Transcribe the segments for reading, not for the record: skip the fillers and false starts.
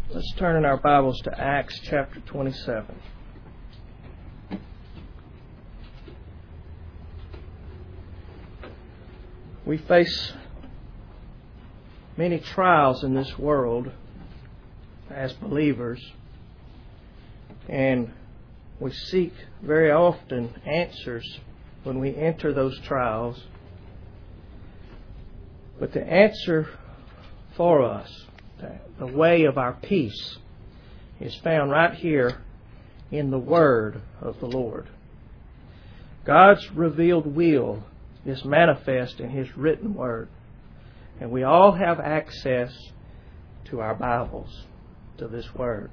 Let's turn in our Bibles to Acts chapter 27. We face many trials in this world as believers, and we seek very often answers when we enter those trials. But the answer for us, the way of our peace, is found right here in the Word of the Lord. God's revealed will is manifest in His written Word. And we all have access to our Bibles, to this Word.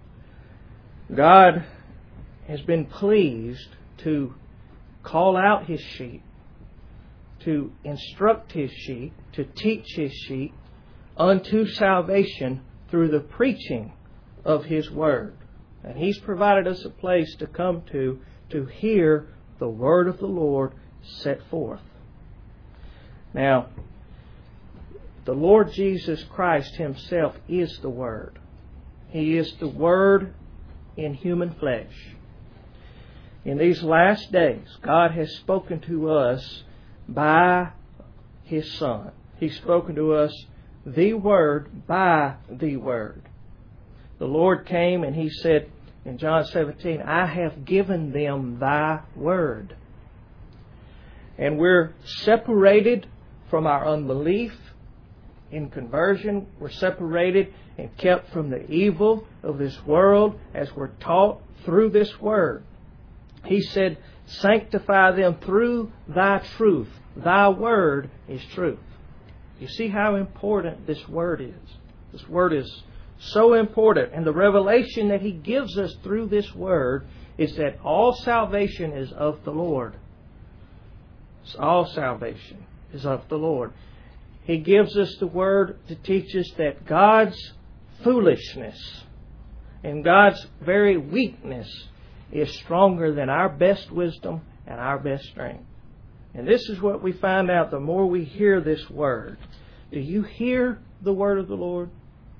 God has been pleased to call out His sheep, to instruct His sheep, to teach His sheep unto salvation through the preaching of His Word. And He's provided us a place to come to hear the Word of the Lord set forth. Now, the Lord Jesus Christ Himself is the Word. He is the Word in human flesh. In these last days, God has spoken to us by His Son. He's spoken to us the Word by the Word. The Lord came and He said in John 17, I have given them Thy Word. And we're separated from our unbelief in conversion. We're separated and kept from the evil of this world as we're taught through this Word. He said, sanctify them through Thy truth. Thy Word is truth. You see how important this Word is. This Word is so important. And the revelation that He gives us through this Word is that all salvation is of the Lord. All salvation is of the Lord. He gives us the Word to teach us that God's foolishness and God's very weakness is stronger than our best wisdom and our best strength. And this is what we find out the more we hear this Word. Do you hear the Word of the Lord?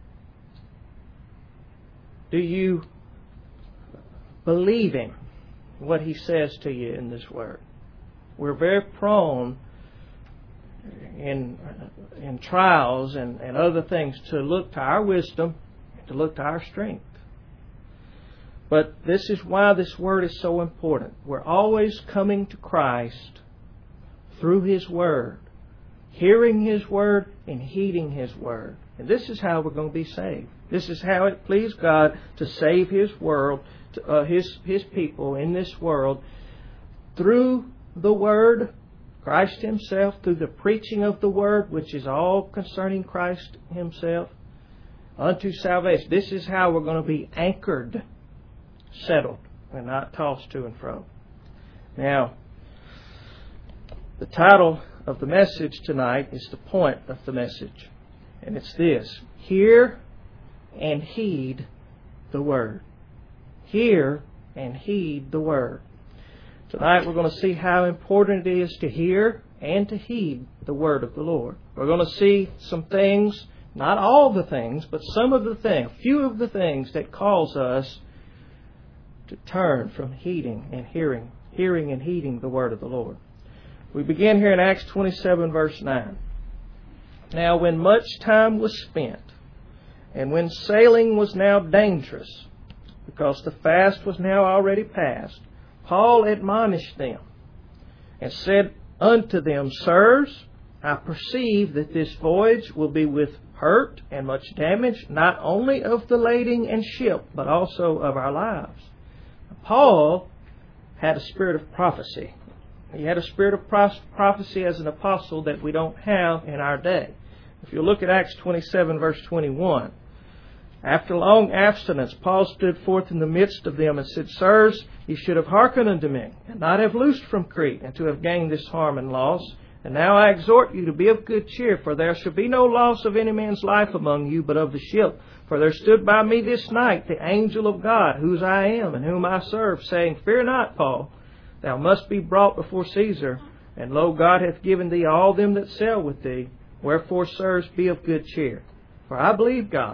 Do you believe Him, what He says to you in this Word? We're very prone in trials and other things to look to our wisdom, to look to our strength. But this is why this Word is so important. We're always coming to Christ through His Word, hearing His Word and heeding His Word. And this is how we're going to be saved. This is how it pleased God to save His world, His people in this world, through the Word, Christ Himself, through the preaching of the Word, which is all concerning Christ Himself, unto salvation. This is how we're going to be anchored, settled, and not tossed to and fro. Now, the title of the message tonight is the point of the message. And it's this: hear and heed the Word. Hear and heed the Word. Tonight we're going to see how important it is to hear and to heed the Word of the Lord. We're going to see some things, not all the things, but some of the things, a few of the things that cause us to turn from heeding and hearing and heeding the Word of the Lord. We begin here in Acts 27 verse 9. Now when much time was spent, and when sailing was now dangerous, because the fast was now already past, Paul admonished them and said unto them, Sirs, I perceive that this voyage will be with hurt and much damage, not only of the lading and ship, but also of our lives. Paul had a spirit of prophecy. He had a spirit of prophecy as an apostle that we don't have in our day. If you look at Acts 27 verse 21, after long abstinence, Paul stood forth in the midst of them and said, Sirs, ye should have hearkened unto me, and not have loosed from Crete, and to have gained this harm and loss. And now I exhort you to be of good cheer, for there shall be no loss of any man's life among you, but of the ship. For there stood by me this night the angel of God, whose I am, and whom I serve, saying, Fear not, Paul, thou must be brought before Caesar. And lo, God hath given thee all them that sail with thee. Wherefore, sirs, be of good cheer. For I believe God,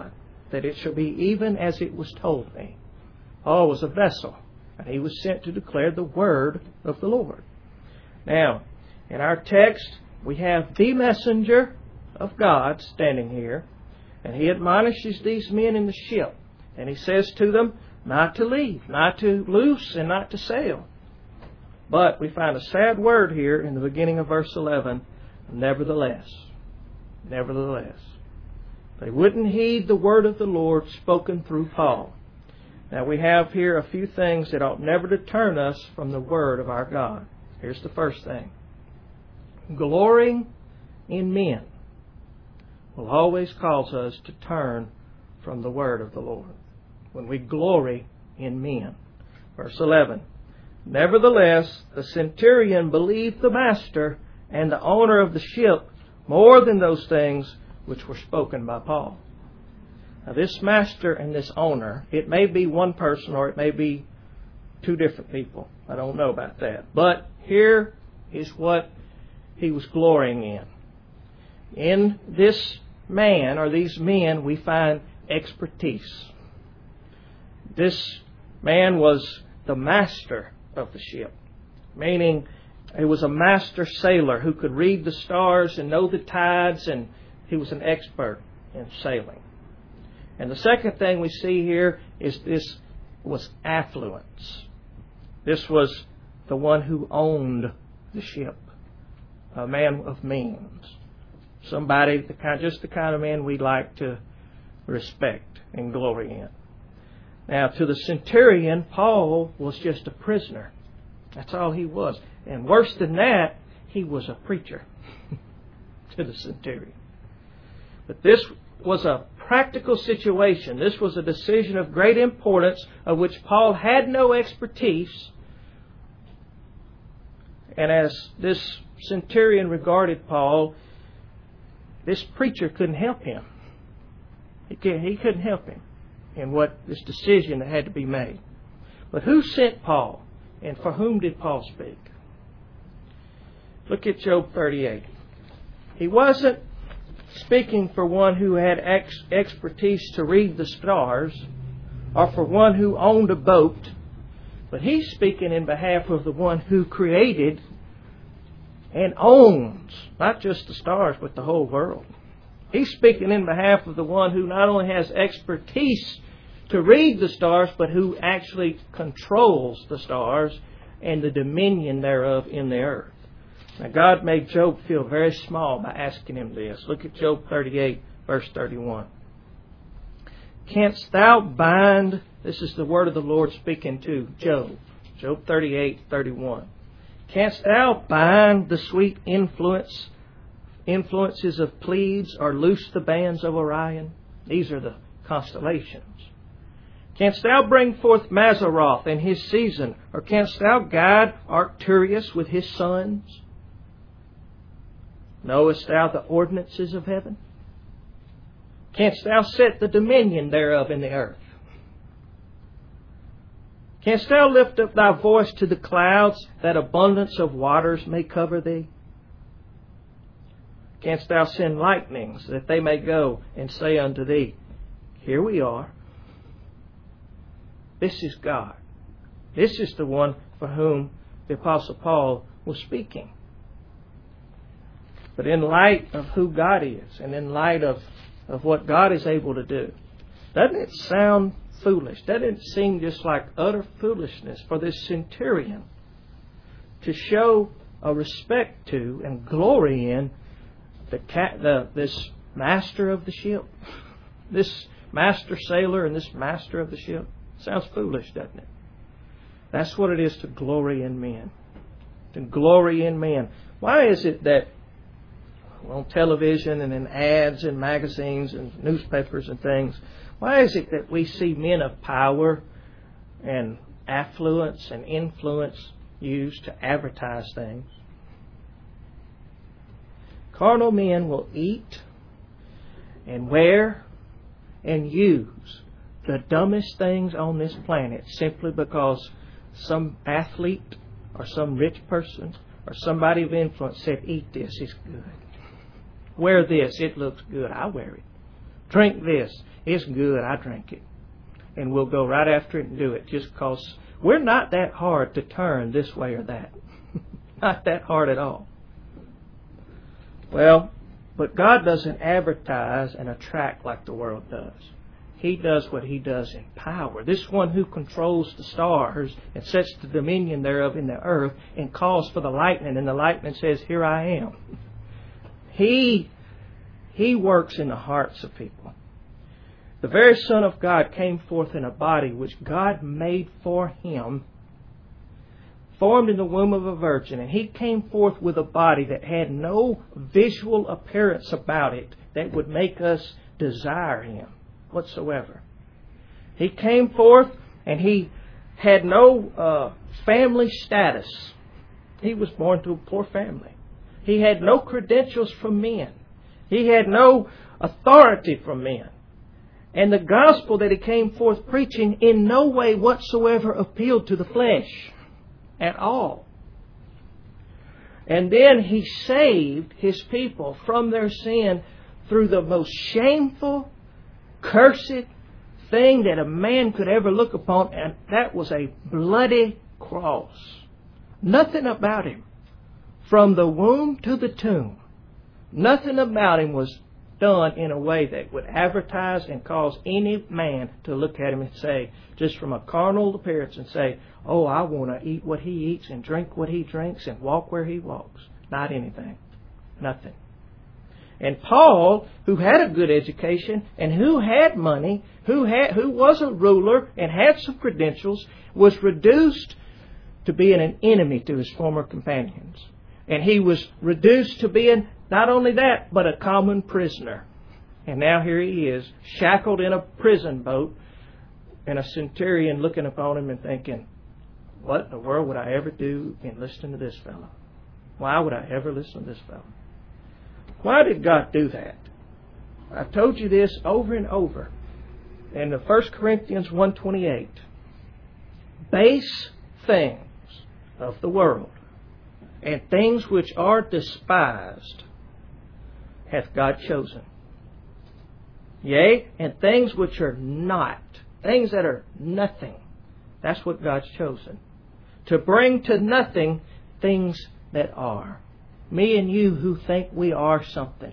that it shall be even as it was told me. Paul was a vessel, and he was sent to declare the word of the Lord. Now, in our text, we have the messenger of God standing here, and he admonishes these men in the ship, and he says to them not to leave, not to loose, and not to sail. But we find a sad word here in the beginning of verse 11, nevertheless. Nevertheless. They wouldn't heed the word of the Lord spoken through Paul. Now we have here a few things that ought never to turn us from the word of our God. Here's the first thing. Glorying in men will always cause us to turn from the word of the Lord. When we glory in men. Verse 11. Nevertheless, the centurion believed the master and the owner of the ship more than those things which were spoken by Paul. Now this master and this owner, it may be one person or it may be two different people. I don't know about that. But here is what he was glorying in. In this man or these men we find expertise. This man was the master of the ship, meaning he was a master sailor who could read the stars and know the tides, and he was an expert in sailing. And the second thing we see here is this was affluence. This was the one who owned the ship, a man of means, somebody just the kind of man we like to respect and glory in. Now, to the centurion, Paul was just a prisoner. That's all he was. And worse than that, he was a preacher to the centurion. But this was a practical situation. This was a decision of great importance of which Paul had no expertise. And as this centurion regarded Paul, this preacher couldn't help him. He couldn't help him in what this decision that had to be made. But who sent Paul? And for whom did Paul speak? Look at Job 38. He wasn't speaking for one who had expertise to read the stars or for one who owned a boat, but he's speaking in behalf of the one who created and owns not just the stars but the whole world. He's speaking in behalf of the one who not only has expertise to read the stars, but who actually controls the stars and the dominion thereof in the earth. Now, God made Job feel very small by asking him this. Look at Job 38, verse 31. Canst thou bind, this is the word of the Lord speaking to Job, Job 38, 31. Canst thou bind the sweet influences of Pleiades, or loose the bands of Orion? These are the constellations. Canst thou bring forth Mazzaroth in his season, or canst thou guide Arcturus with his sons? Knowest thou the ordinances of heaven? Canst thou set the dominion thereof in the earth? Canst thou lift up thy voice to the clouds, that abundance of waters may cover thee? Canst thou send lightnings, that they may go and say unto thee, Here we are. This is God. This is the one for whom the Apostle Paul was speaking. But in light of who God is, and in light of what God is able to do, doesn't it sound foolish? Doesn't it seem just like utter foolishness for this centurion to show a respect to and glory in this master of the ship, this master sailor and this master of the ship? Sounds foolish, doesn't it? That's what it is to glory in men. To glory in men. Why is it that on television and in ads and magazines and newspapers and things, why is it that we see men of power and affluence and influence used to advertise things? Carnal men will eat and wear and use the dumbest things on this planet simply because some athlete or some rich person or somebody of influence said, eat this, it's good. Wear this, it looks good, I wear it. Drink this. It's good. I drink it. And we'll go right after it and do it just because we're not that hard to turn this way or that. Not that hard at all. Well, but God doesn't advertise and attract like the world does. He does what He does in power. This one who controls the stars and sets the dominion thereof in the earth and calls for the lightning, and the lightning says, "Here I am." He works in the hearts of people. The very Son of God came forth in a body which God made for Him, formed in the womb of a virgin, and He came forth with a body that had no visual appearance about it that would make us desire Him whatsoever. He came forth and He had no family status. He was born to a poor family. He had no credentials from men. He had no authority from men. And the gospel that He came forth preaching in no way whatsoever appealed to the flesh at all. And then He saved His people from their sin through the most shameful, cursed thing that a man could ever look upon, and that was a bloody cross. Nothing about Him, from the womb to the tomb, nothing about Him was done in a way that would advertise and cause any man to look at Him and say, just from a carnal appearance, and say, "Oh, I want to eat what He eats and drink what He drinks and walk where He walks." Not anything. Nothing. And Paul, who had a good education and who had money, who was a ruler and had some credentials, was reduced to being an enemy to his former companions. And he was reduced to being not only that, but a common prisoner. And now here he is, shackled in a prison boat, and a centurion looking upon him and thinking, "What in the world would I ever do in listening to this fellow? Why would I ever listen to this fellow?" Why did God do that? I've told you this over and over. In the 1 Corinthians 1:28, base things of the world and things which are despised hath God chosen. Yea, and things which are not, things that are nothing, that's what God's chosen. To bring to nothing things that are. Me and you who think we are something,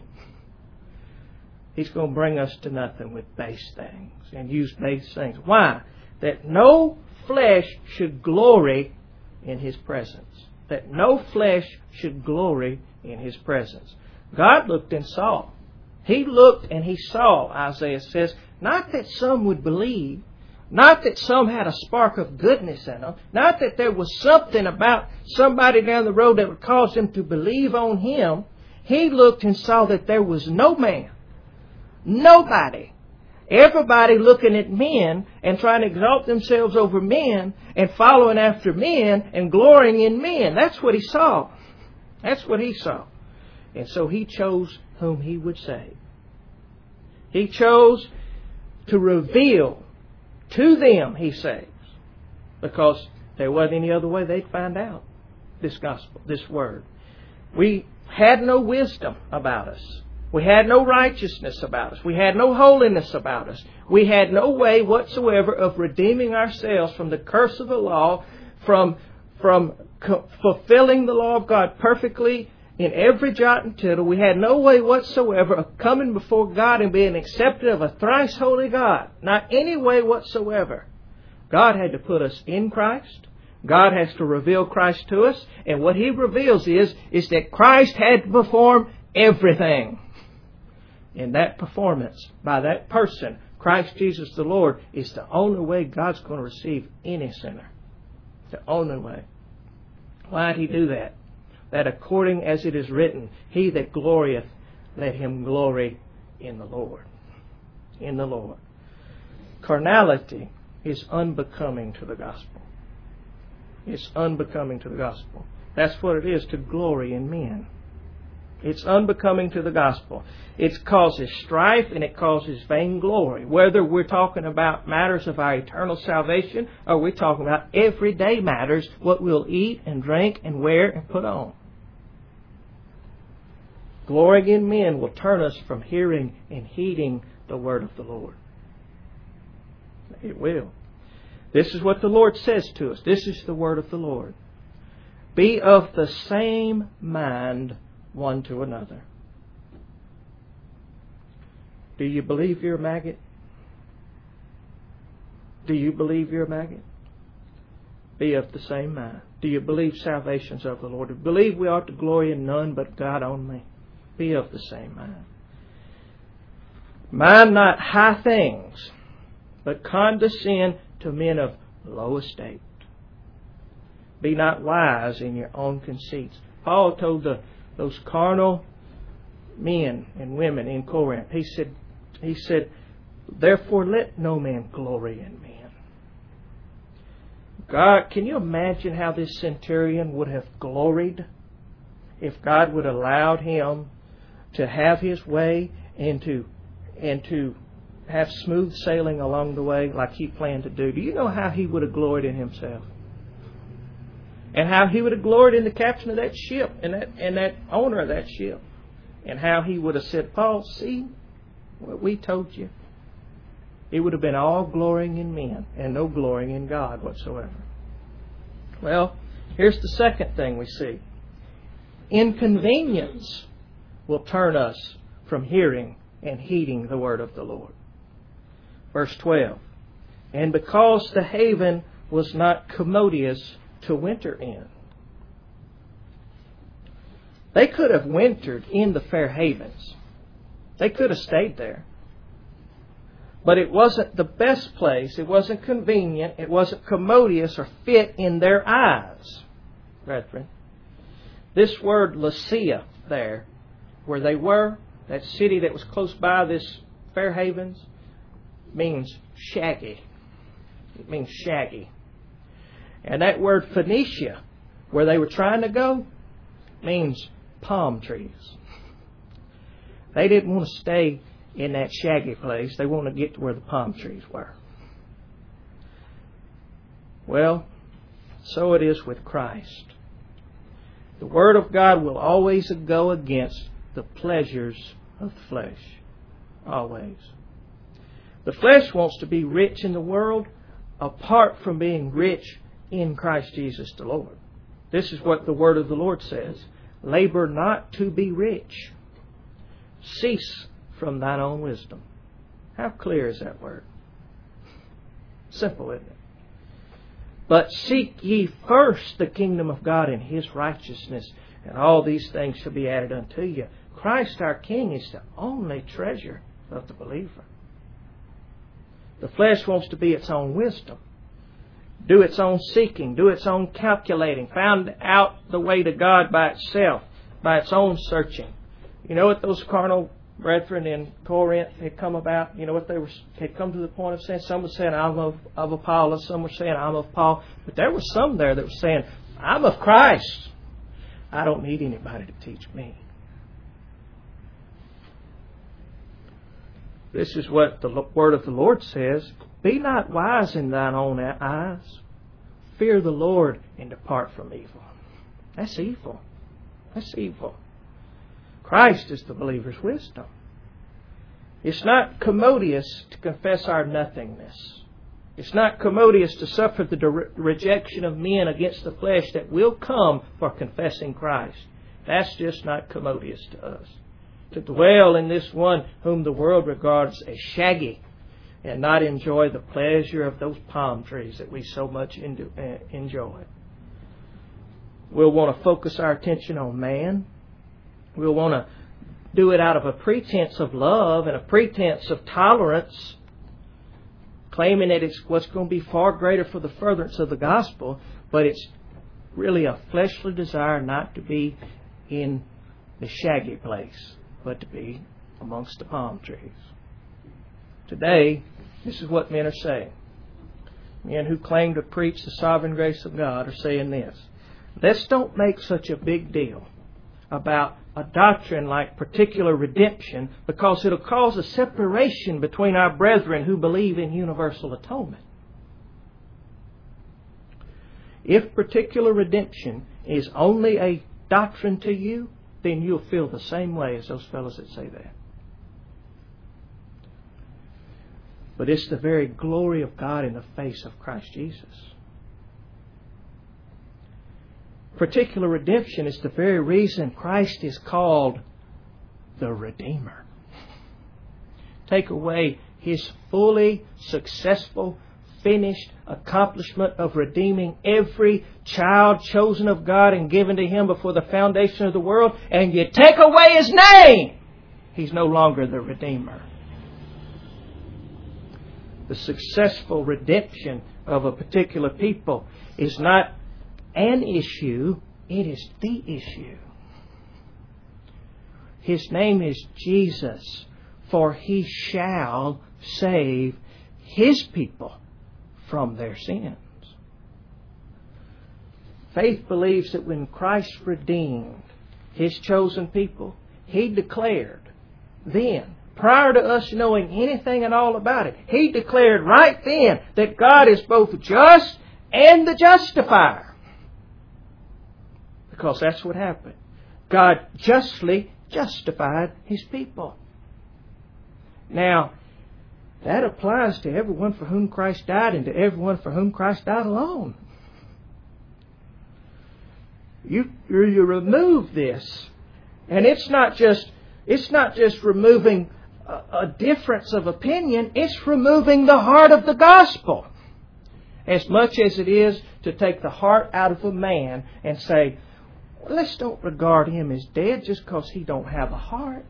He's going to bring us to nothing with base things and use base things. Why? That no flesh should glory in His presence. That no flesh should glory in His presence. God looked and saw. He looked and He saw, Isaiah says, not that some would believe, not that some had a spark of goodness in them, not that there was something about somebody down the road that would cause them to believe on Him. He looked and saw that there was no man, nobody, everybody looking at men and trying to exalt themselves over men and following after men and glorying in men. That's what He saw. That's what He saw. And so He chose whom He would save. He chose to reveal to them He saves, because there wasn't any other way they'd find out this gospel, this word. We had no wisdom about us. We had no righteousness about us. We had no holiness about us. We had no way whatsoever of redeeming ourselves from the curse of the law, from fulfilling the law of God perfectly in every jot and tittle. We had no way whatsoever of coming before God and being accepted of a thrice holy God. Not any way whatsoever. God had to put us in Christ. God has to reveal Christ to us. And what He reveals is that Christ had to perform everything. And that performance by that person, Christ Jesus the Lord, is the only way God's going to receive any sinner. The only way. Why did He do that? That according as it is written, He that glorieth, let him glory in the Lord. In the Lord. Carnality is unbecoming to the gospel. It's unbecoming to the gospel. That's what it is to glory in men. It's unbecoming to the gospel. It causes strife and it causes vainglory. Whether we're talking about matters of our eternal salvation or we're talking about everyday matters, what we'll eat and drink and wear and put on. Glorying in men will turn us from hearing and heeding the the word of the Lord. It will. This is what the Lord says to us. This is the word of the Lord. Be of the same mind one to another. Do you believe you're a maggot? Do you believe you're a maggot? Be of the same mind. Do you believe salvation's of the Lord? Do you believe we ought to glory in none but God only? Be of the same mind. Mind not high things, but condescend to men of low estate. Be not wise in your own conceits. Paul told those carnal men and women in Corinth, he said, therefore let no man glory in men. God, can you imagine how this centurion would have gloried if God would have allowed him to have his way and to have smooth sailing along the way like he planned to do? Do you know how he would have gloried in himself? And how he would have gloried in the captain of that ship and that owner of that ship. And how he would have said, Paul, see what we told you. It would have been all glorying in men and no glorying in God whatsoever. Well, here's the second thing we see. Inconvenience will turn us from hearing and heeding the word of the Lord. Verse 12. And because the haven was not commodious to winter in. They could have wintered in the fair havens. They could have stayed there. But it wasn't the best place. It wasn't convenient. It wasn't commodious or fit in their eyes, brethren. This word Lasea there, where they were, that city that was close by this fair havens, means shaggy. It means shaggy. And that word Phoenicia, where they were trying to go, means palm trees. They didn't want to stay in that shaggy place. They wanted to get to where the palm trees were. Well, so it is with Christ. The Word of God will always go against the pleasures of the flesh. Always. The flesh wants to be rich in the world apart from being rich in Christ Jesus the Lord. This is what the word of the Lord says. Labor not to be rich. Cease from thine own wisdom. How clear is that word? Simple, isn't it? But seek ye first the kingdom of God and His righteousness, and all these things shall be added unto you. Christ our King is the only treasure of the believer. The flesh wants to be its own wisdom. Do its own seeking. Do its own calculating. Found out the way to God by itself. By its own searching. You know what those carnal brethren in Corinth had come about? You know what they had come to the point of saying? Some were saying, I'm of Apollos. Some were saying, I'm of Paul. But there were some there that were saying, I'm of Christ. I don't need anybody to teach me. This is what the word of the Lord says. Be not wise in thine own eyes. Fear the Lord and depart from evil. That's evil. That's evil. Christ is the believer's wisdom. It's not commodious to confess our nothingness. It's not commodious to suffer the rejection of men against the flesh that will come for confessing Christ. That's just not commodious to us. To dwell in this one whom the world regards as shaggy and not enjoy the pleasure of those palm trees that we so much enjoy. We'll want to focus our attention on man. We'll want to do it out of a pretense of love and a pretense of tolerance, claiming that it's what's going to be far greater for the furtherance of the gospel, but it's really a fleshly desire not to be in the shaggy place, but to be amongst the palm trees. Today, this is what men are saying. Men who claim to preach the sovereign grace of God are saying this. Let's don't make such a big deal about a doctrine like particular redemption, because it'll cause a separation between our brethren who believe in universal atonement. If particular redemption is only a doctrine to you, then you'll feel the same way as those fellows that say that. but it's the very glory of God in the face of Christ Jesus. Particular redemption is the very reason Christ is called the Redeemer. Take away His fully successful, finished accomplishment of redeeming every child chosen of God and given to Him before the foundation of the world, and you take away His name, He's no longer the Redeemer. The successful redemption of a particular people is not an issue, it is the issue. His name is Jesus, for He shall save His people from their sins. Faith believes that when Christ redeemed His chosen people, He declared then, prior to us knowing anything at all about it, He declared right then that God is both just and the justifier. Because that's what happened. God justly justified His people. Now, that applies to everyone for whom Christ died and to everyone for whom Christ died alone. You remove this, and it's not just removing a difference of opinion, it's removing the heart of the gospel. As much as it is to take the heart out of a man and say, well, let's don't regard him as dead just because he don't have a heart.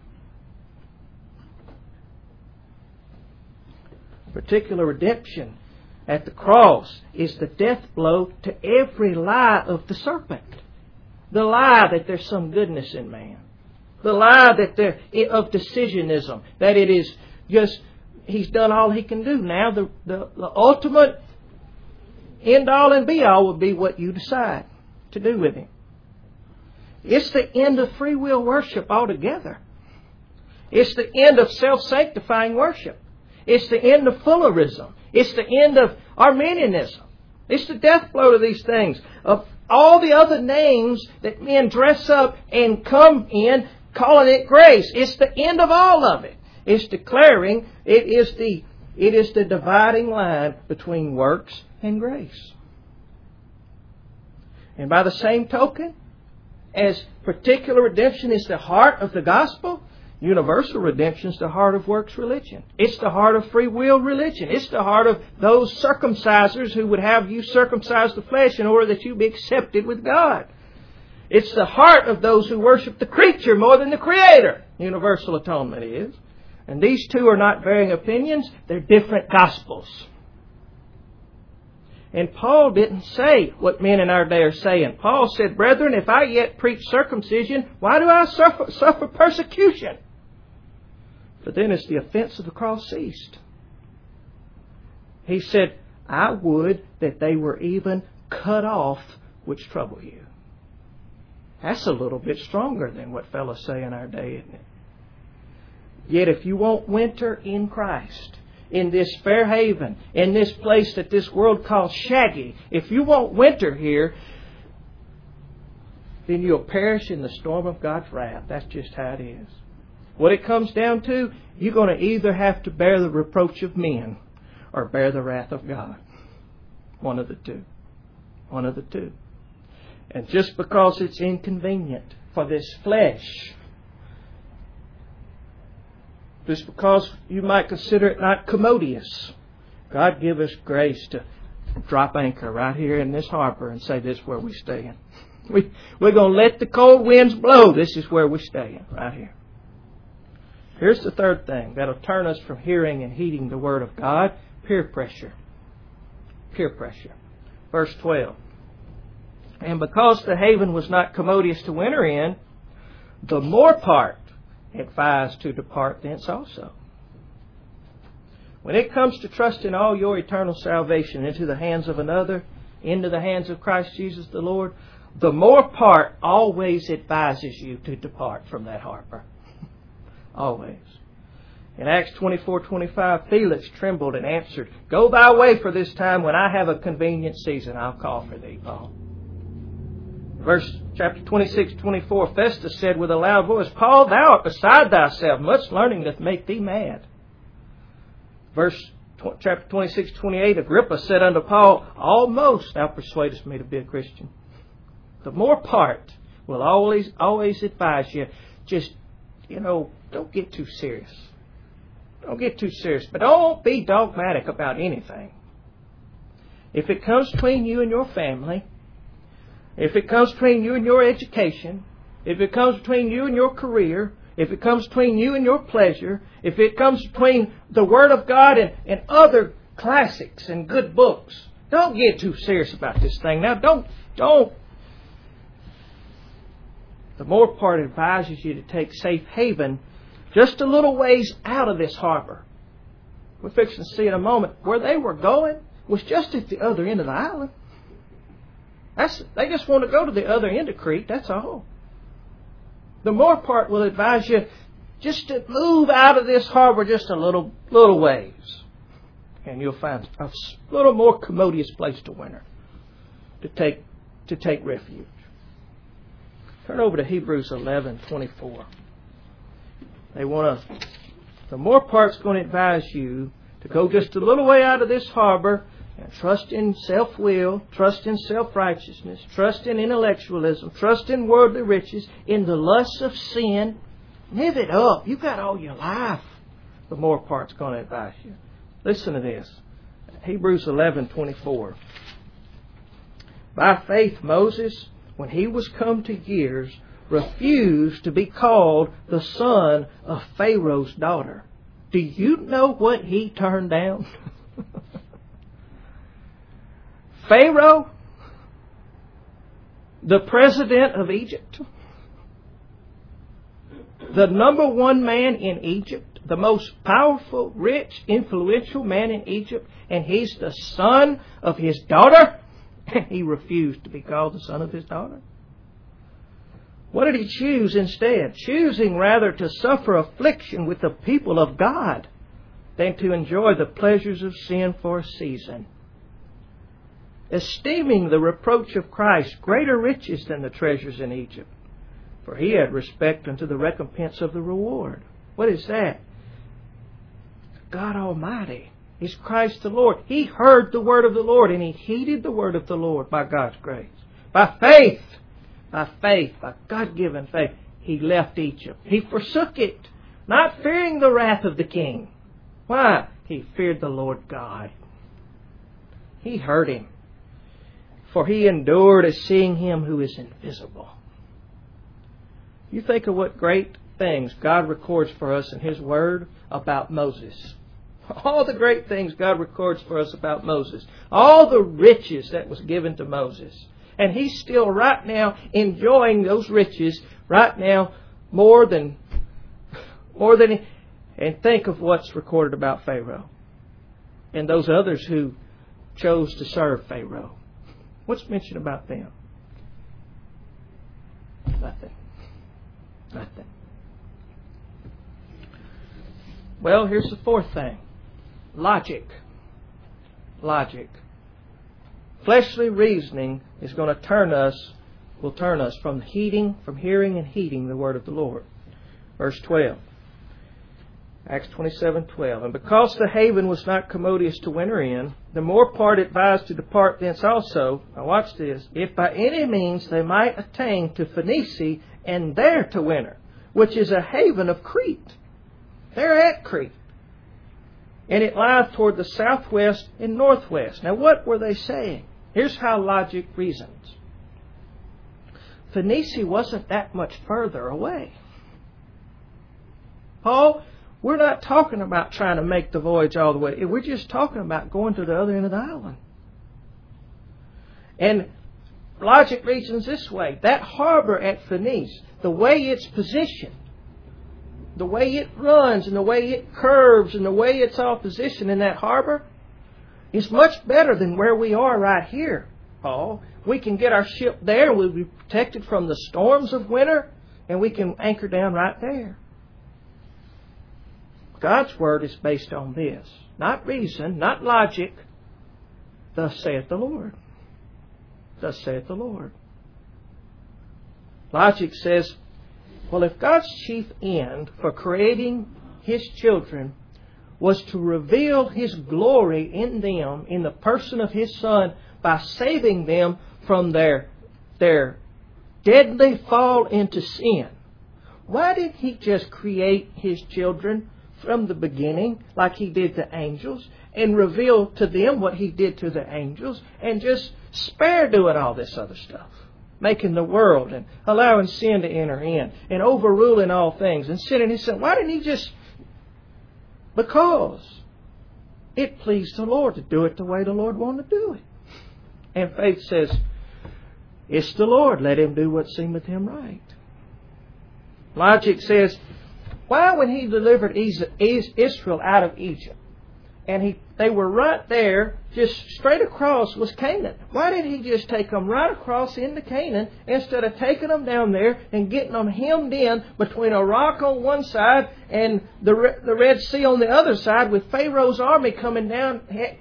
Particular redemption at the cross is the death blow to every lie of the serpent. The lie that there's some goodness in man. The lie that of decisionism. That it is just, he's done all he can do. Now the ultimate end all and be all will be what you decide to do with him. It's the end of free will worship altogether. It's the end of self-sanctifying worship. It's the end of Fullerism. It's the end of Arminianism. It's the death blow to these things. Of all the other names that men dress up and come in, calling it grace. It's the end of all of it. It's declaring it is the dividing line between works and grace. And by the same token, as particular redemption is the heart of the gospel, universal redemption is the heart of works religion. It's the heart of free will religion. It's the heart of those circumcisers who would have you circumcise the flesh in order that you be accepted with God. It's the heart of those who worship the creature more than the Creator. Universal atonement is. And these two are not varying opinions. They're different gospels. And Paul didn't say what men in our day are saying. Paul said, brethren, if I yet preach circumcision, why do I suffer persecution? But then as the offense of the cross ceased, he said, I would that they were even cut off which trouble you. That's a little bit stronger than what fellows say in our day, isn't it? Yet if you want winter in Christ, in this fair haven, in this place that this world calls shaggy, if you want winter here, then you'll perish in the storm of God's wrath. That's just how it is. What it comes down to, you're going to either have to bear the reproach of men or bear the wrath of God. One of the two. One of the two. And just because it's inconvenient for this flesh, just because you might consider it not commodious, God give us grace to drop anchor right here in this harbor and say this is where we stay in. We're going to let the cold winds blow. This is where we stay in, right here. Here's the third thing that'll turn us from hearing and heeding the Word of God. Peer pressure. Peer pressure. Verse 12. And because the haven was not commodious to enter in, the more part advised to depart thence also. When it comes to trusting all your eternal salvation into the hands of another, into the hands of Christ Jesus the Lord, the more part always advises you to depart from that harbor. Always. In Acts 24:25, Felix trembled and answered, Go thy way for this time. When I have a convenient season, I'll call for thee, Paul. Chapter 26:24, Festus said with a loud voice, Paul, thou art beside thyself. Much learning doth make thee mad. Chapter 26, 28, Agrippa said unto Paul, almost thou persuadest me to be a Christian. The more part will always advise you, just, don't get too serious. Don't get too serious. But don't be dogmatic about anything. If it comes between you and your family, if it comes between you and your education, if it comes between you and your career, if it comes between you and your pleasure, if it comes between the Word of God and other classics and good books, don't get too serious about this thing. Now, don't. The more part advises you to take safe haven just a little ways out of this harbor. We're fixing to see in a moment where they were going was just at the other end of the island. They just want to go to the other end of Crete, that's all. The more part will advise you just to move out of this harbor just a little ways. And you'll find a little more commodious place to winter, to take refuge. Turn over to Hebrews 11:24. The more part's going to advise you to go just a little way out of this harbor and trust in self-will, trust in self-righteousness, trust in intellectualism, trust in worldly riches, in the lusts of sin. Live it up. You've got all your life. The more part's going to advise you. Listen to this. Hebrews 11:24. By faith Moses, when he was come to years, refused to be called the son of Pharaoh's daughter. Do you know what he turned down? Pharaoh, the president of Egypt, the number one man in Egypt, the most powerful, rich, influential man in Egypt, and he's the son of his daughter. He refused to be called the son of his daughter. What did he choose instead? Choosing rather to suffer affliction with the people of God than to enjoy the pleasures of sin for a season. Esteeming the reproach of Christ greater riches than the treasures in Egypt, for he had respect unto the recompense of the reward. What is that? God Almighty. Is Christ the Lord. He heard the word of the Lord and he heeded the word of the Lord by God's grace. By faith, by God-given faith, he left Egypt. He forsook it, not fearing the wrath of the king. Why? He feared the Lord God. He heard him. For he endured as seeing him who is invisible. You think of what great things God records for us in his word about Moses. All the great things God records for us about Moses. All the riches that was given to Moses. And he's still right now enjoying those riches right now more than and think of what's recorded about Pharaoh. And those others who chose to serve Pharaoh. What's mentioned about them? Nothing. Well, here's the fourth thing. Logic. Fleshly reasoning is going to will turn us from hearing and heeding the word of the Lord. Verse 12. Acts 27:12. And because the haven was not commodious to winter in, the more part advised to depart thence also. Now watch this. If by any means they might attain to Phoenicia and there to winter, which is a haven of Crete. They're at Crete. And it lieth toward the southwest and northwest. Now what were they saying? Here's how logic reasons. Phoenicia wasn't that much further away. Paul, we're not talking about trying to make the voyage all the way. We're just talking about going to the other end of the island. And logic reasons this way. That harbor at Phoenicia, the way it's positioned, the way it runs and the way it curves and the way it's all positioned in that harbor is much better than where we are right here, Paul. We can get our ship there. We'll be protected from the storms of winter and we can anchor down right there. God's word is based on this. Not reason, not logic. Thus saith the Lord. Thus saith the Lord. Logic says, well, if God's chief end for creating His children was to reveal His glory in them, in the person of His Son, by saving them from their deadly fall into sin. Why did He just create His children from the beginning like He did the angels and reveal to them what He did to the angels and just spare doing all this other stuff? Making the world and allowing sin to enter in and overruling all things and sending His Son. Why didn't He just... Because it pleased the Lord to do it the way the Lord wanted to do it. And faith says, it's the Lord. Let Him do what seemeth Him right. Logic says, why when He delivered Israel out of Egypt, and they were right there, just straight across was Canaan. Why didn't He just take them right across into Canaan instead of taking them down there and getting them hemmed in between a rock on one side and the Red Sea on the other side with Pharaoh's army coming down,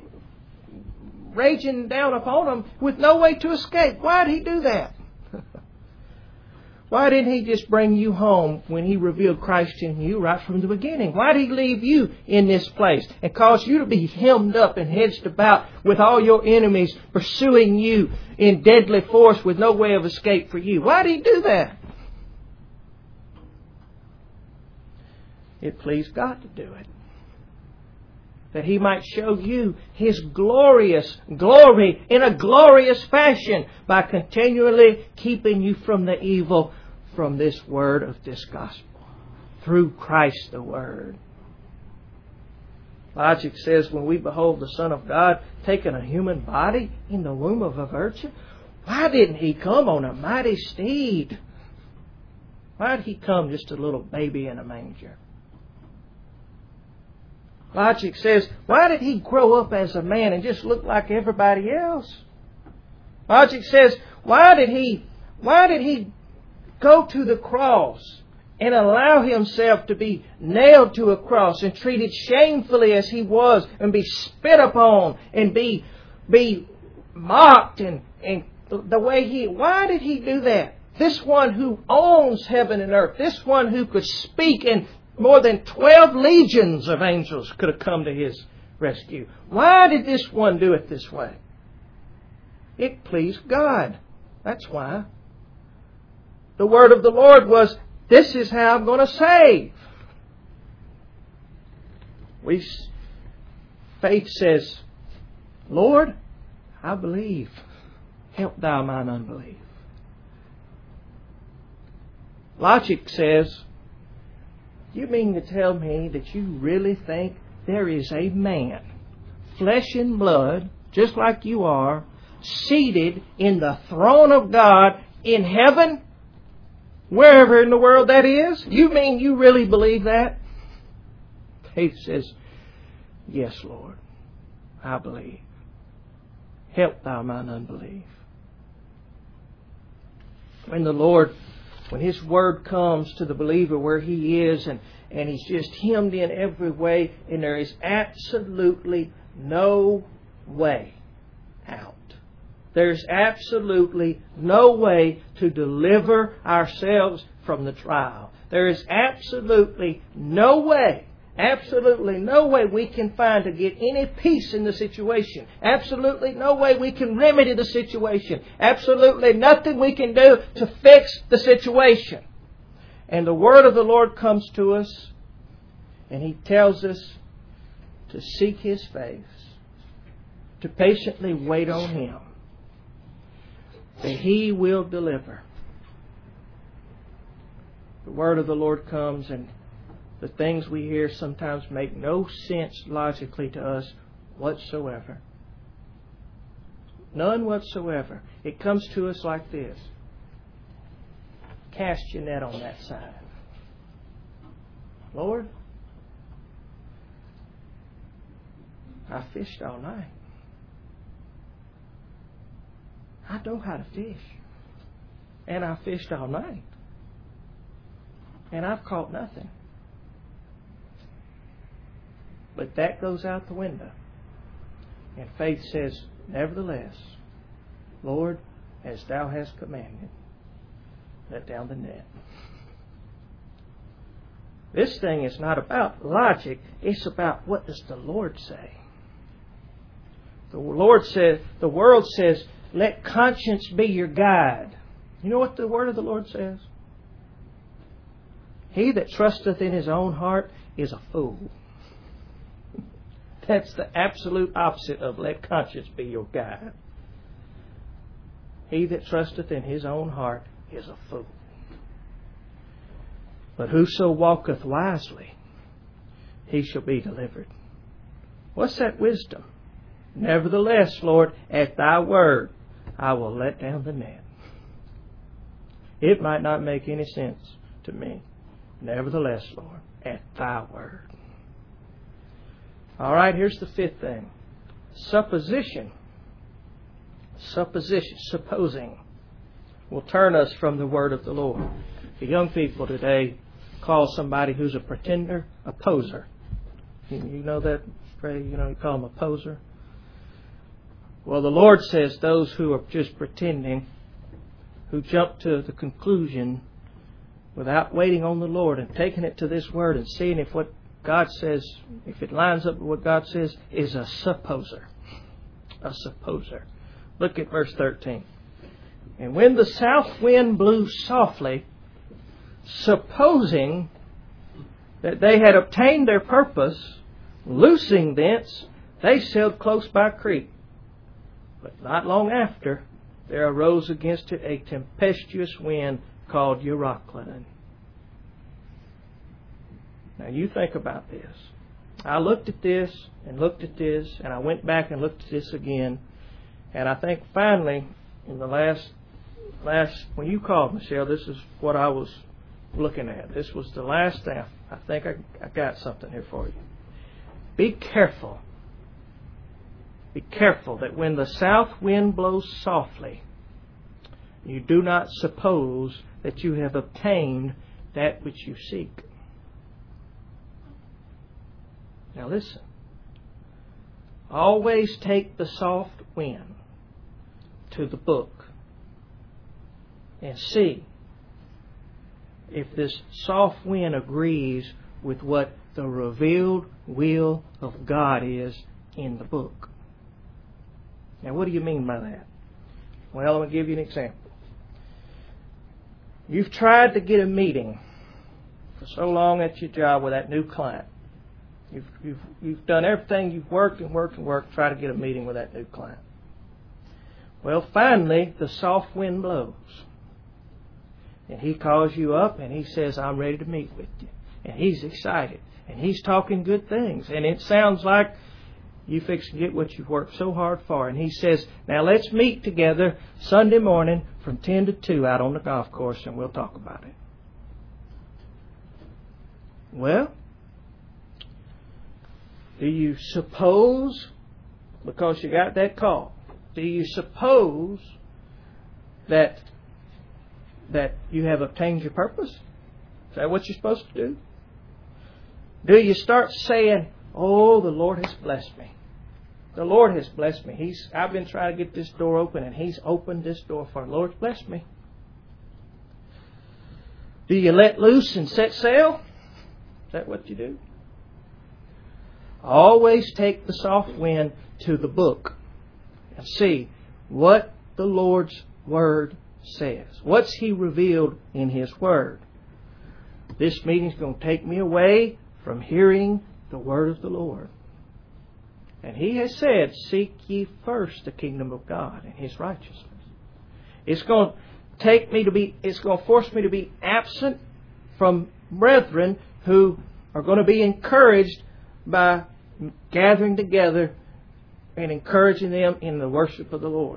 raging down upon them with no way to escape? Why did He do that? Why didn't He just bring you home when He revealed Christ in you right from the beginning? Why did He leave you in this place and cause you to be hemmed up and hedged about with all your enemies pursuing you in deadly force with no way of escape for you? Why did He do that? It pleased God to do it, that He might show you His glorious glory in a glorious fashion by continually keeping you from the evil from this word of this gospel, through Christ the Word. Logic says when we behold the Son of God taking a human body in the womb of a virgin, why didn't He come on a mighty steed? Why did He come just a little baby in a manger? Logic says, why did He grow up as a man and just look like everybody else? Logic says, why did He go to the cross and allow Himself to be nailed to a cross and treated shamefully as He was and be spit upon and be mocked and the way why did He do that? This one who owns heaven and earth, this one who could speak and more than 12 legions of angels could have come to His rescue. Why did this one do it this way? It pleased God. That's why. The word of the Lord was, this is how I'm going to save. Faith says, Lord, I believe. Help Thou mine unbelief. Logic says, you mean to tell me that you really think there is a man, flesh and blood, just like you are, seated in the throne of God in heaven, wherever in the world that is? You mean you really believe that? Faith says, yes, Lord, I believe. Help Thou mine unbelief. When His Word comes to the believer where he is and he's just hemmed in every way and there is absolutely no way out. There's absolutely no way to deliver ourselves from the trial. There is absolutely no way we can find to get any peace in the situation. Absolutely no way we can remedy the situation. Absolutely nothing we can do to fix the situation. And the Word of the Lord comes to us and He tells us to seek His face, to patiently wait on Him, that He will deliver. The Word of the Lord comes and the things we hear sometimes make no sense logically to us whatsoever. None whatsoever. It comes to us like this. Cast your net on that side. Lord, I fished all night. I know how to fish. And I fished all night. And I've caught nothing. But that goes out the window. And faith says, nevertheless, Lord, as Thou hast commanded, let down the net. This thing is not about logic. It's about what does the Lord say. The world says, let conscience be your guide. You know what the word of the Lord says? He that trusteth in his own heart is a fool. That's the absolute opposite of let conscience be your guide. He that trusteth in his own heart is a fool. But whoso walketh wisely, he shall be delivered. What's that wisdom? Nevertheless, Lord, at thy word, I will let down the net. It might not make any sense to me. Nevertheless, Lord, at thy word. All right, here's the fifth thing. Supposition. Supposing, will turn us from the word of the Lord. The young people today call somebody who's a pretender a poser. You know that phrase? You call them a poser. Well, the Lord says those who are just pretending, who jump to the conclusion without waiting on the Lord and taking it to this word and seeing if what God says, if it lines up with what God says, is a supposer. A supposer. Look at verse 13. And when the south wind blew softly, supposing that they had obtained their purpose, loosing thence, they sailed close by Crete. But not long after, there arose against it a tempestuous wind called Euroclydon. Now you think about this. I looked at this, and I went back and looked at this again. And I think finally, in the last when you called, Michelle, this is what I was looking at. This was the last thing. I think I got something here for you. Be careful. Be careful that when the south wind blows softly, you do not suppose that you have obtained that which you seek. Now listen. Always take the soft wind to the book and see if this soft wind agrees with what the revealed will of God is in the book. Now, what do you mean by that? Well, I'm going to give you an example. You've tried to get a meeting for so long at your job with that new client. You've done everything. You've worked, try to get a meeting with that new client. Well, finally, the soft wind blows. And he calls you up and he says, I'm ready to meet with you. And he's excited. And he's talking good things. And it sounds like you fix to get what you've worked so hard for. And he says, now let's meet together Sunday morning from 10 to 2 out on the golf course and we'll talk about it. Well, do you suppose, because you got that call, do you suppose that you have obtained your purpose? Is that what you're supposed to do? Do you start saying, oh, the Lord has blessed me. The Lord has blessed me. I've been trying to get this door open and He's opened this door for me. The Lord's blessed me. Do you let loose and set sail? Is that what you do? Always take the soft wind to the book and see what the Lord's Word says. What's He revealed in His Word? This meeting's going to take me away from hearing the Word of the Lord. And He has said, seek ye first the kingdom of God and His righteousness. It's going to force me to be absent from brethren who are going to be encouraged by gathering together and encouraging them in the worship of the Lord.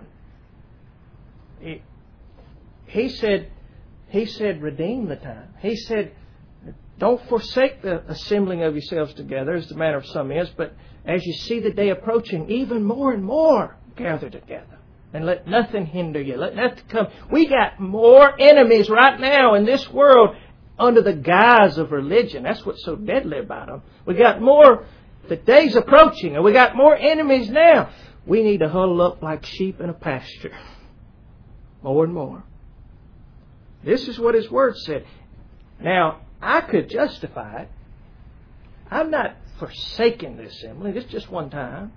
He said, redeem the time. He said, don't forsake the assembling of yourselves together, as the manner of some is, but as you see the day approaching, even more and more gather together. And let nothing hinder you. Let nothing come. We got more enemies right now in this world under the guise of religion. That's what's so deadly about them. We got more. The day's approaching, and we got more enemies now. We need to huddle up like sheep in a pasture. More and more. This is what His Word said. Now, I could justify it. I'm not forsaking the assembly. It's just one time.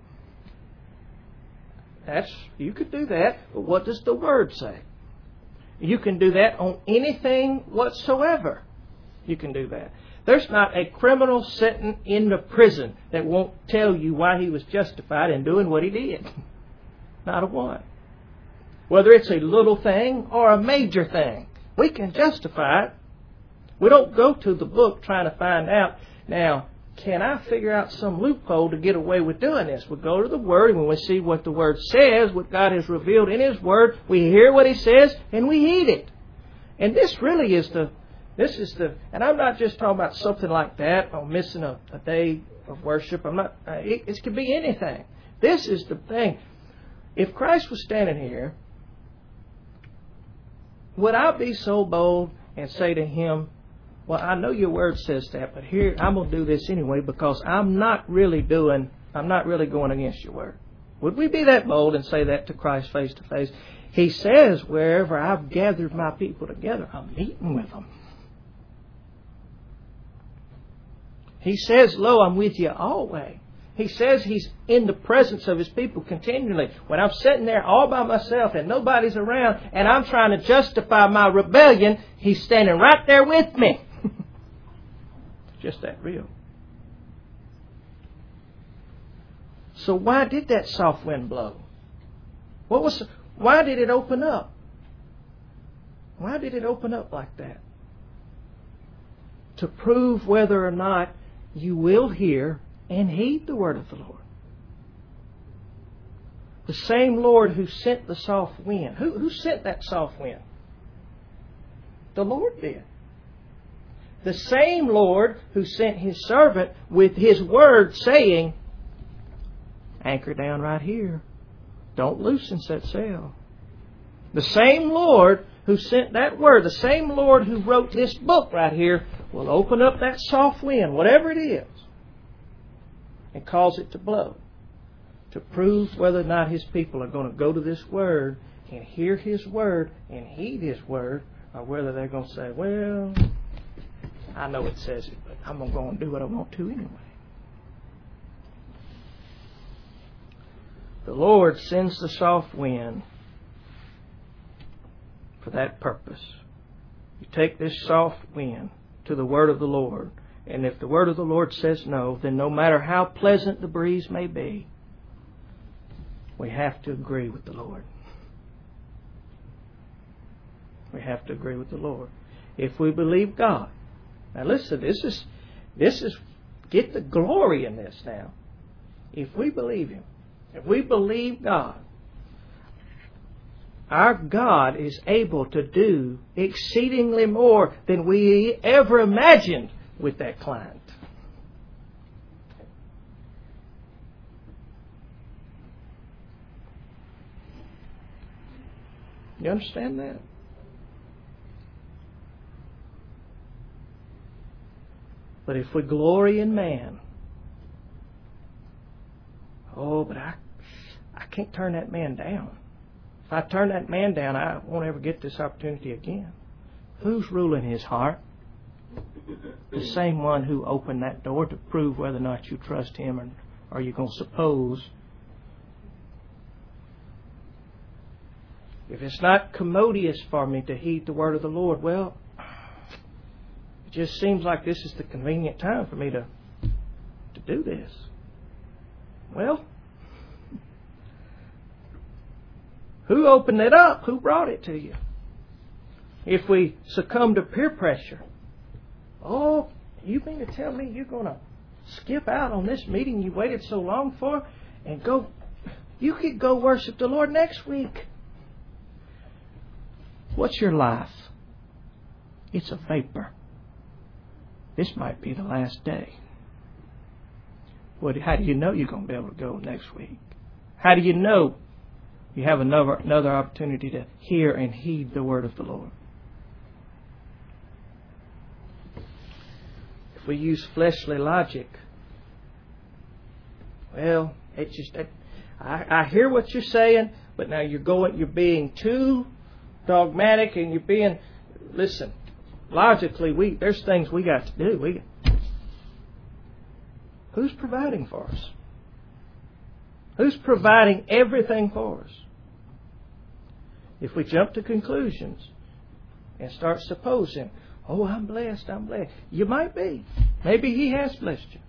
You could do that, but what does the Word say? You can do that on anything whatsoever. You can do that. There's not a criminal sitting in the prison that won't tell you why he was justified in doing what he did. Not a one. Whether it's a little thing or a major thing, we can justify it. We don't go to the book trying to find out, now, can I figure out some loophole to get away with doing this? We go to the Word, and when we see what the Word says, what God has revealed in His Word, we hear what He says, and we heed it. And this really is and I'm not just talking about something like that, or missing a day of worship. It could be anything. This is the thing. If Christ was standing here, would I be so bold and say to Him, well, I know your Word says that, but here, I'm going to do this anyway because I'm not really going against your Word. Would we be that bold and say that to Christ face to face? He says, wherever I've gathered my people together, I'm meeting with them. He says, lo, I'm with you always. He says He's in the presence of His people continually. When I'm sitting there all by myself and nobody's around and I'm trying to justify my rebellion, He's standing right there with me. Just that real. So why did that soft wind blow? Why did it open up? Why did it open up like that? To prove whether or not you will hear and heed the word of the Lord. The same Lord who sent the soft wind. Who sent that soft wind? The Lord did. The same Lord who sent His servant with His word saying, anchor down right here. Don't loosen that sail. The same Lord who sent that word, the same Lord who wrote this book right here, will open up that soft wind, whatever it is, and cause it to blow, to prove whether or not His people are going to go to this word and hear His word and heed His word, or whether they're going to say, well, I know it says it, but I'm going to go and do what I want to anyway. The Lord sends the soft wind for that purpose. You take this soft wind to the word of the Lord, and if the word of the Lord says no, then no matter how pleasant the breeze may be, we have to agree with the Lord. We have to agree with the Lord. If we believe God. Now listen, this is get the glory in this now. If we believe Him, if we believe God, our God is able to do exceedingly more than we ever imagined with that client. You understand that? But if we glory in man, but I can't turn that man down. If I turn that man down, I won't ever get this opportunity again. Who's ruling his heart? The same one who opened that door to prove whether or not you trust Him, or are you going to suppose? If it's not commodious for me to heed the word of the Lord, well, it just seems like this is the convenient time for me to do this. Well, who opened it up? Who brought it to you? If we succumb to peer pressure, you mean to tell me you're going to skip out on this meeting you waited so long for and go? You could go worship the Lord next week. What's your life? It's a vapor. This might be the last day. How do you know you're going to be able to go next week? How do you know you have another opportunity to hear and heed the word of the Lord? If we use fleshly logic, well, I hear what you're saying, but now you're being too dogmatic, and listen, logically, there's things we got to do. Who's providing for us? Who's providing everything for us? If we jump to conclusions and start supposing, oh, I'm blessed. You might be. Maybe He has blessed you.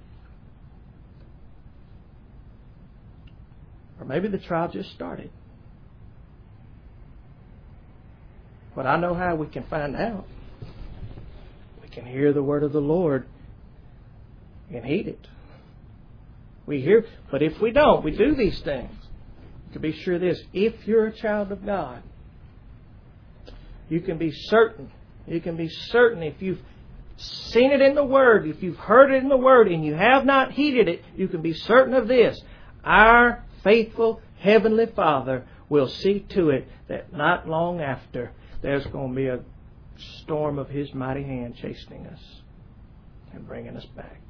Or maybe the trial just started. But I know how we can find out. We can hear the word of the Lord and heed it. We hear, but if we don't, we do these things. You can be sure of this. If you're a child of God, you can be certain. You can be certain if you've seen it in the Word, if you've heard it in the Word, and you have not heeded it, you can be certain of this. Our faithful Heavenly Father will see to it that not long after there's going to be a storm of His mighty hand chastening us and bringing us back.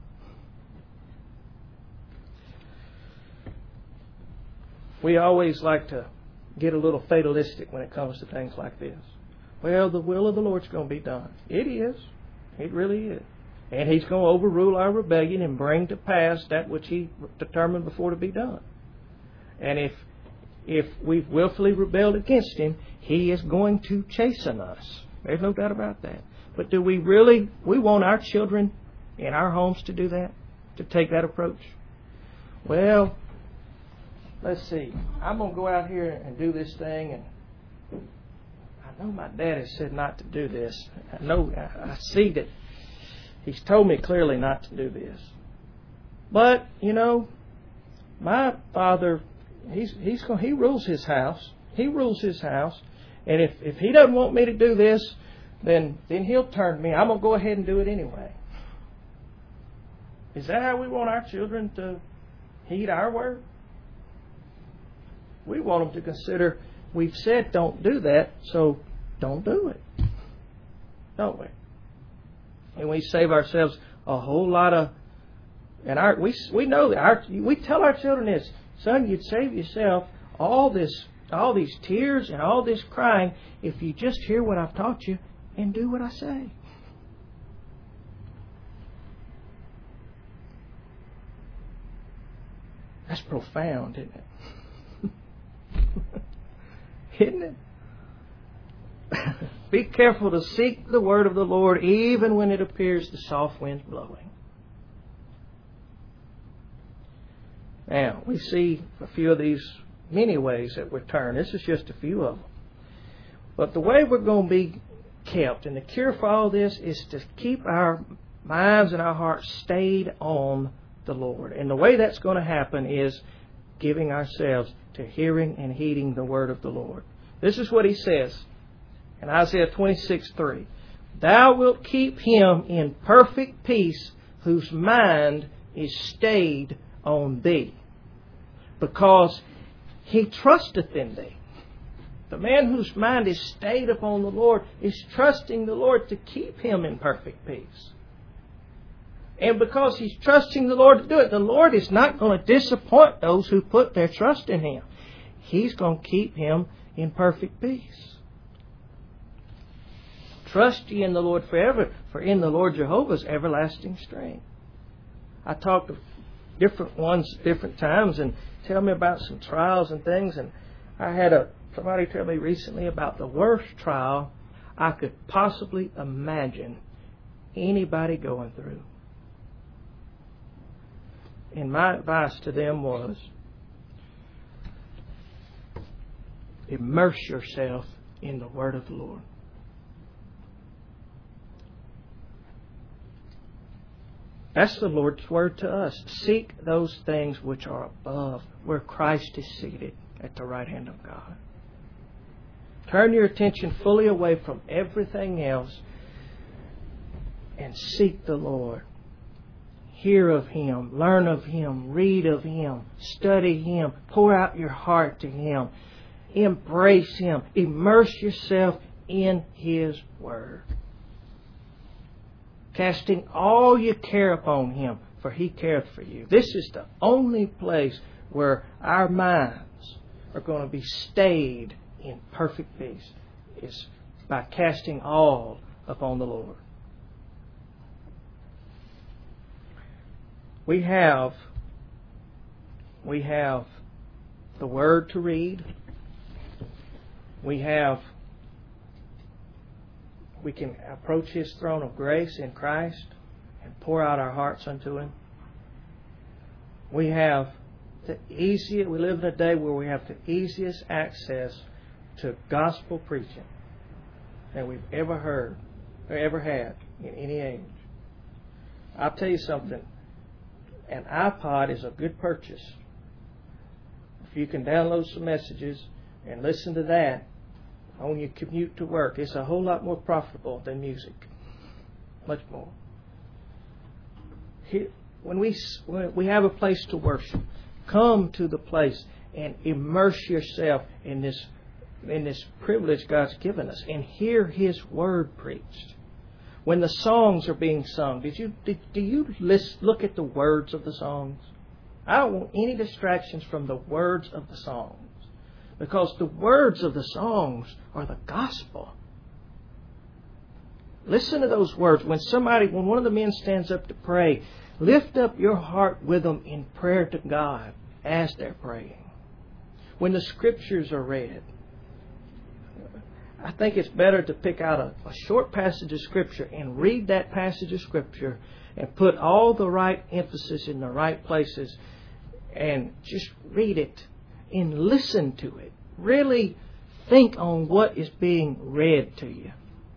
We always like to get a little fatalistic when it comes to things like this. Well, the will of the Lord's going to be done. It is. It really is. And He's going to overrule our rebellion and bring to pass that which He determined before to be done. And if we've willfully rebelled against Him, He is going to chasten us. There's no doubt about that. But do we really, we want our children in our homes to do that? To take that approach? Well, let's see. I'm going to go out here and do this thing, and I know my daddy said not to do this. I see that he's told me clearly not to do this. But, my father, he rules his house. He rules his house. And if he doesn't want me to do this, then he'll turn to me. I'm going to go ahead and do it anyway. Is that how we want our children to heed our word? We want them to consider, we've said don't do that, so don't do it. Don't we? And we save ourselves a whole lot of, and we know that we tell our children this, son, you'd save yourself all these tears and all this crying if you just hear what I've taught you and do what I say. That's profound, isn't it? Isn't it? Be careful to seek the word of the Lord even when it appears the soft wind's blowing. Now, we see a few of these many ways that we're turned. This is just a few of them. But the way we're going to be kept, and the cure for all this is to keep our minds and our hearts stayed on the Lord. And the way that's going to happen is giving ourselves to hearing and heeding the word of the Lord. This is what He says in Isaiah 26:3. Thou wilt keep him in perfect peace whose mind is stayed on Thee, because he trusteth in Thee. The man whose mind is stayed upon the Lord is trusting the Lord to keep him in perfect peace. And because he's trusting the Lord to do it, the Lord is not going to disappoint those who put their trust in Him. He's going to keep him in perfect peace. Trust ye in the Lord forever, for in the Lord Jehovah's everlasting strength. I talked to different ones different times and tell me about some trials and things, and I had somebody tell me recently about the worst trial I could possibly imagine anybody going through. And my advice to them was, immerse yourself in the Word of the Lord. That's the Lord's word to us. Seek those things which are above, where Christ is seated at the right hand of God. Turn your attention fully away from everything else and seek the Lord. Hear of Him, learn of Him, read of Him, study Him, pour out your heart to Him, embrace Him, immerse yourself in His Word. Casting all your care upon Him, for He careth for you. This is the only place where our minds are going to be stayed in perfect peace, is by casting all upon the Lord. We have the Word to read. We can approach His throne of grace in Christ and pour out our hearts unto Him. We live in a day where we have the easiest access to gospel preaching that we've ever heard or ever had in any age. I'll tell you something. An iPod is a good purchase. If you can download some messages and listen to that on your commute to work, it's a whole lot more profitable than music. Much more. When we have a place to worship, come to the place and immerse yourself in this privilege God's given us and hear His Word preached. When the songs are being sung, do you look at the words of the songs? I don't want any distractions from the words of the songs, because the words of the songs are the gospel. Listen to those words. When one of the men stands up to pray, lift up your heart with them in prayer to God as they're praying. When the Scriptures are read, I think it's better to pick out a short passage of Scripture and read that passage of Scripture and put all the right emphasis in the right places and just read it and listen to it. Really think on what is being read to you.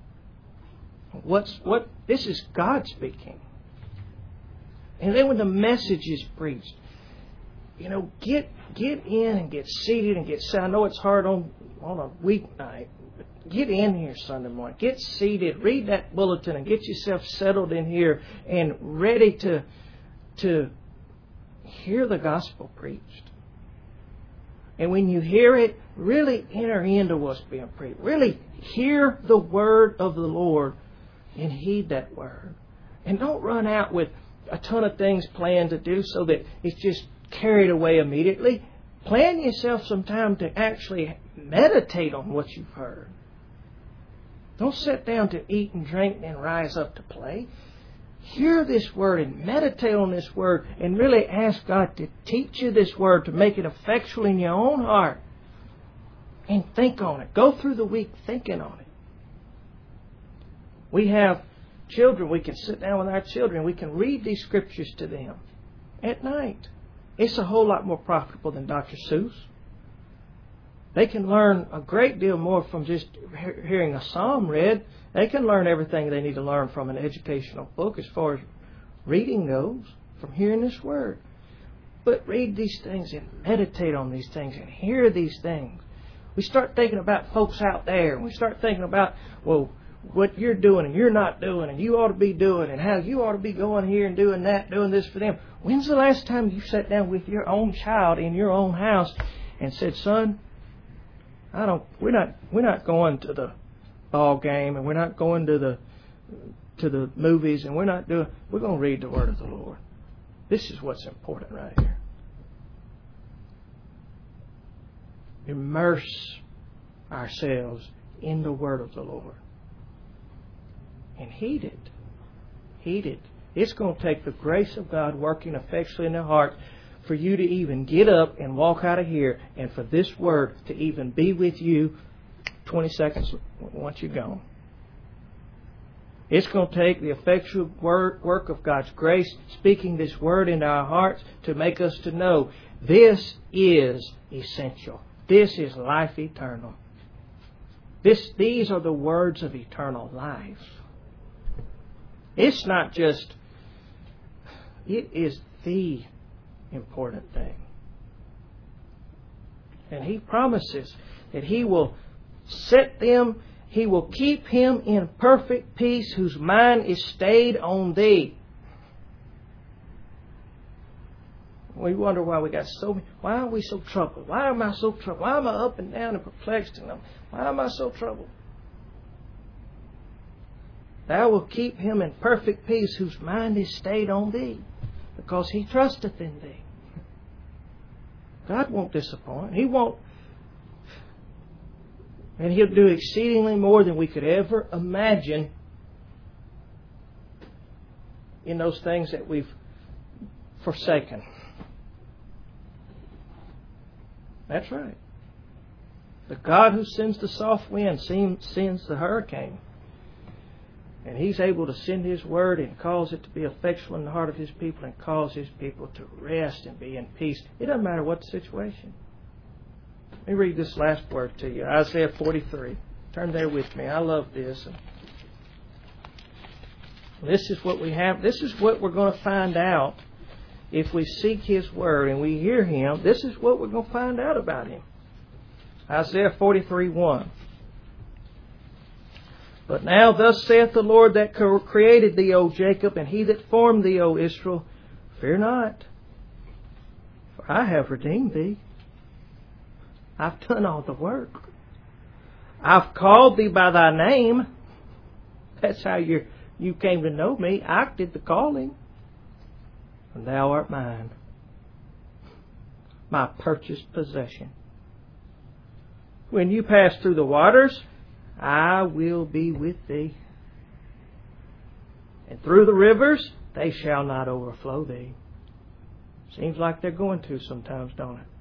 This is God speaking. And then when the message is preached, get in and get seated and get set. I know it's hard on a weeknight. Get in here Sunday morning. Get seated. Read that bulletin and get yourself settled in here and ready to hear the gospel preached. And when you hear it, really enter into what's being preached. Really hear the word of the Lord and heed that word. And don't run out with a ton of things planned to do so that it's just carried away immediately. Plan yourself some time to actually meditate on what you've heard. Don't sit down to eat and drink and then rise up to play. Hear this word and meditate on this word and really ask God to teach you this word, to make it effectual in your own heart. And think on it. Go through the week thinking on it. We have children. We can sit down with our children. We can read these Scriptures to them at night. It's a whole lot more profitable than Dr. Seuss. They can learn a great deal more from just hearing a psalm read. They can learn everything they need to learn from an educational book as far as reading goes, from hearing this word. But read these things and meditate on these things and hear these things. We start thinking about folks out there, and we start thinking about, what you're doing and you're not doing and you ought to be doing and how you ought to be going here and doing that, doing this for them. When's the last time you sat down with your own child in your own house and said, son, we're not going to the ball game and we're not going to the movies and we're going to read the Word of the Lord. This is what's important right here. Immerse ourselves in the Word of the Lord. And heed it. Heed it. It's going to take the grace of God working effectually in their heart for you to even get up and walk out of here and for this word to even be with you 20 seconds once you're gone. It's going to take the effectual work of God's grace, speaking this word into our hearts to make us to know this is essential. This is life eternal. These are the words of eternal life. It's not just, it is the important thing. And He promises that He will set them, He will keep him in perfect peace whose mind is stayed on Thee. We wonder why why are we so troubled? Why am I so troubled? Why am I up and down and perplexed? Why am I so troubled? Thou wilt keep him in perfect peace whose mind is stayed on Thee, because he trusteth in Thee. God won't disappoint. He won't. And He'll do exceedingly more than we could ever imagine in those things that we've forsaken. That's right. The God who sends the soft wind sends the hurricane. And He's able to send His word and cause it to be effectual in the heart of His people and cause His people to rest and be in peace. It doesn't matter what the situation. Let me read this last word to you. Isaiah 43. Turn there with me. I love this. This is what we have. This is what we're going to find out if we seek His word and we hear Him. This is what we're going to find out about Him. Isaiah 43:1. But now thus saith the Lord that created thee, O Jacob, and He that formed thee, O Israel, fear not, for I have redeemed thee. I've done all the work. I've called thee by thy name. That's how you came to know me. I did the calling. And thou art mine, my purchased possession. When you pass through the waters, I will be with thee. And through the rivers, they shall not overflow thee. Seems like they're going to sometimes, don't it?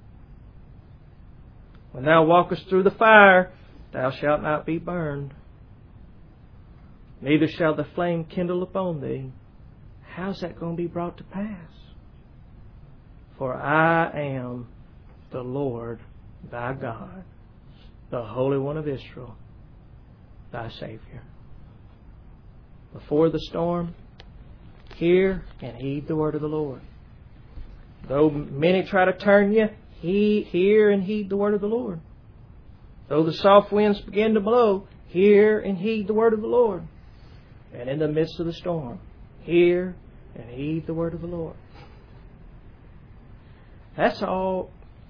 When thou walkest through the fire, thou shalt not be burned. Neither shall the flame kindle upon thee. How's that going to be brought to pass? For I am the Lord thy God, the Holy One of Israel, thy Savior. Before the storm, hear and heed the word of the Lord. Though many try to turn you, hear and heed the word of the Lord. Though the soft winds begin to blow, hear and heed the word of the Lord. And in the midst of the storm, hear and heed the word of the Lord. That's all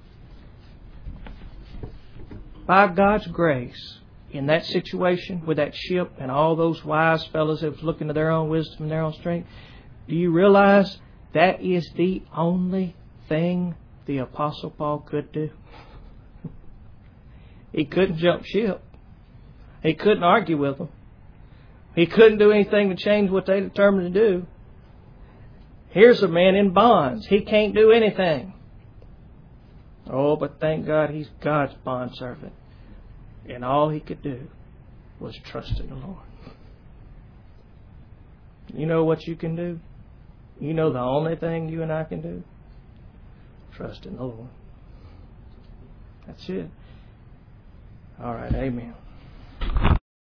by God's grace. In that situation with that ship and all those wise fellows that was looking to their own wisdom and their own strength, do you realize that is the only thing the Apostle Paul could do? He couldn't jump ship. He couldn't argue with them. He couldn't do anything to change what they determined to do. Here's a man in bonds. He can't do anything. Oh, but thank God he's God's bondservant. And all he could do was trust in the Lord. You know what you can do? You know the only thing you and I can do? Trust in the Lord. That's it. All right, amen.